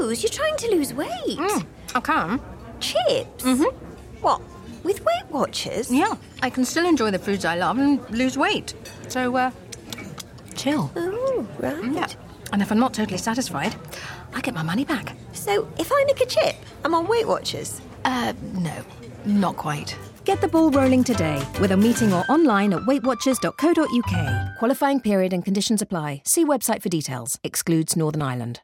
lose? You're trying to lose weight. I can. Chips? What? With Weight Watchers? Yeah, I can still enjoy the foods I love and lose weight. So, chill. Oh, right. Yeah. And if I'm not totally satisfied, I get my money back. So, if I nick a chip, I'm on Weight Watchers? No, not quite. Get the ball rolling today with a meeting or online at weightwatchers.co.uk. Qualifying period and conditions apply. See website for details. Excludes Northern Ireland.